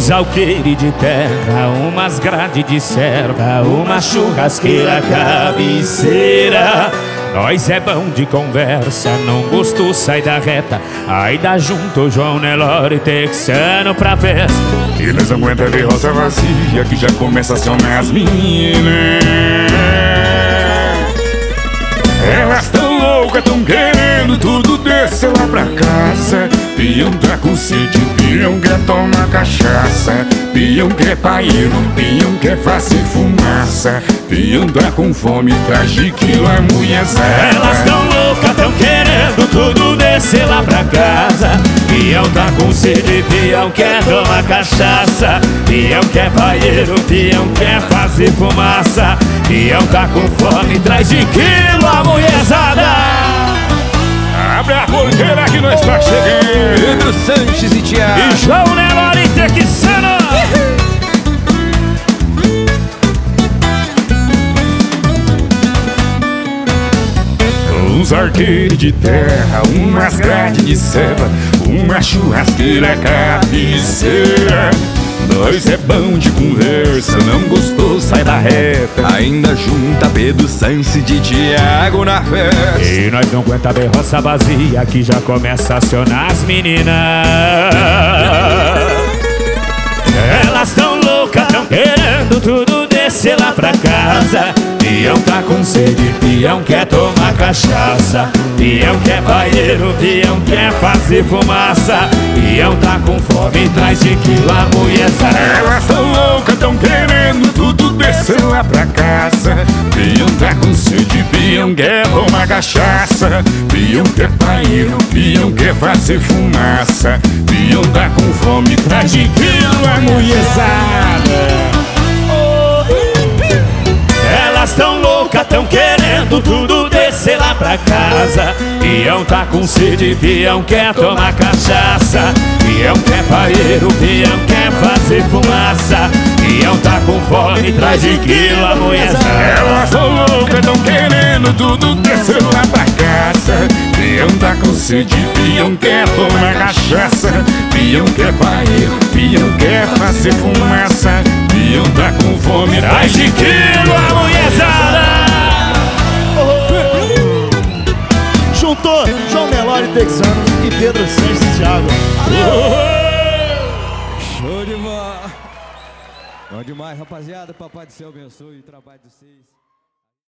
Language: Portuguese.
Uns alqueires de terra, umas grades de serva, uma churrasqueira cabeceira. Nós é bom de conversa, não gosto, sai da reta. Aí dá junto João Nelore texano pra festa. E nós aguenta ver roça vazia que já começa a acionar as meninas. Elas tão loucas, tão querendo tudo descer lá pra casa. Pião tá com sede, pião quer tomar cachaça. Pião quer paeiro, pião quer fazer fumaça. Pião tá com fome, traz de quilo a mulherzada. Elas tão loucas, tão querendo tudo descer lá pra casa. Pião tá com sede, pião quer tomar cachaça. Pião quer paeiro, pião quer fazer fumaça. Pião tá com fome, traz de quilo a mulherzada. Abre a porteira que nós tá chegando. Pedro Sanches e Thiago E João Nelore texano. Uns arqueiros de terra, umas grades de serva, uma churrasqueira cabeceira. Nós é bom de conversa, não gostou, sai da reta. ainda junta Pedro Sanches de Thiago na festa. E nós não aguenta ver roça vazia que já começa a acionar as meninas. Elas tão loucas, tão querendo tudo descer lá pra casa. Pião tá com sede, pião quer tomar cachaça. Pião quer paeiro, pião quer fazer fumaça. Pião tá com fome, traz de quilo a mulherzada. Elas tão loucas, tão querendo tudo descer lá pra casa. Pião tá com sede, pião quer tomar cachaça. Pião quer paeiro, pião quer fazer fumaça. Pião tá com fome, traz de quilo a mulherzada. Elas tão loucas, tão querendo tudo descer lá pra casa. Pião tá com sede, pião quer tomar cachaça. Pião quer paeiro, pião quer fazer fumaça. Pião tá com fome, traz de quilo a mulherzada. Elas tão loucas, tão querendo tudo descer lá pra casa. Pião tá com sede, pião quer tomar cachaça. Pião quer paeiro, pião quer fazer fumaça. Pião tá com fome, Traz de quilo a mulherzada. Juntou João Nelore texano e Pedro Sanches e Thiago. Show de bola. Bom demais, rapaziada. Papai do céu abençoe o trabalho de vocês.